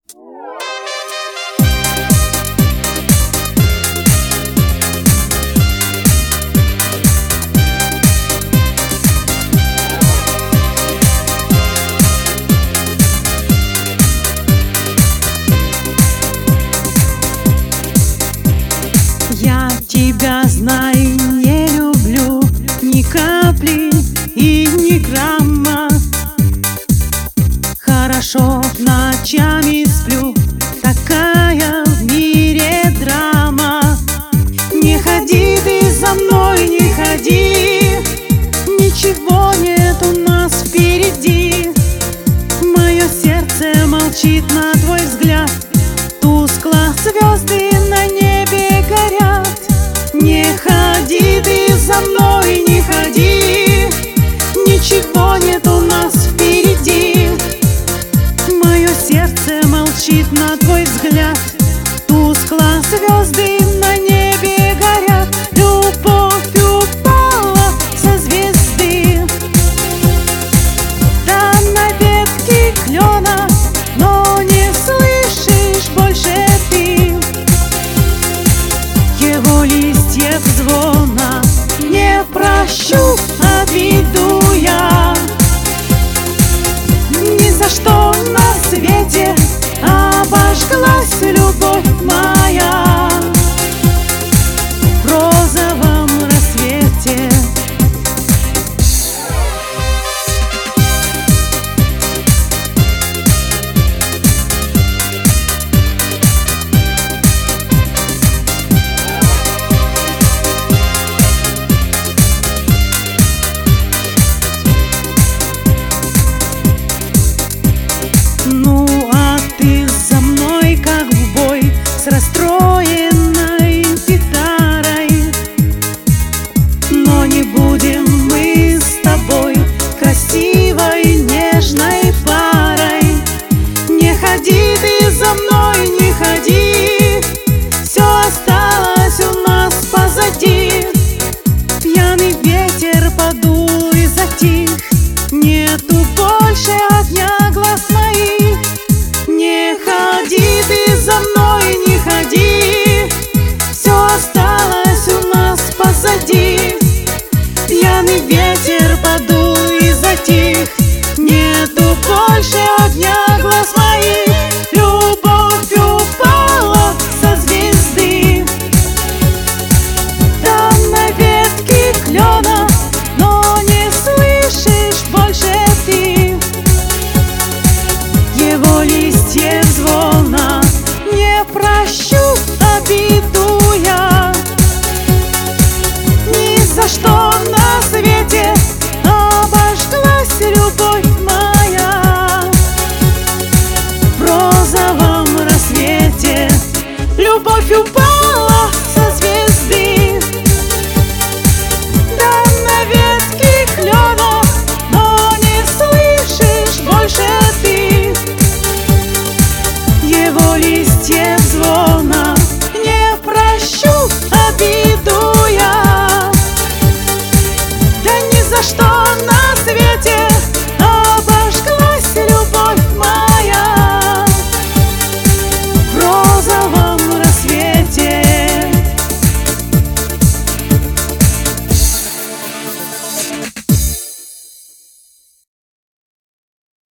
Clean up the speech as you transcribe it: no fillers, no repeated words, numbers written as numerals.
Я тебя знаю, не люблю ни капли и ни грамма. Хорошо ночами сплю, такая в мире драма. Не ходи ты за мной, не ходи, ничего нет у нас впереди. Мое сердце молчит на твой взгляд, тускло звезды на небе горят. Не ходи ты за мной, не ходи, ничего нет у нас впереди. Мое сердце молчит на твой взгляд, тускло звезды на небе горят. Любовь упала со звезды, да на ветке клена, но не слышишь больше ты его листьев звона. Не прощу, отведу я, ни за что на свете обожглась любовь моя в розовом рассвете. Ну а ты за мной как в бой с расстроенной гитарой. Но не будем мы с тобой красивой нежной парой. Не ходи ты за мной, не ходи, все осталось у нас позади. Пьяный ветер подул и затих, нету больше огня.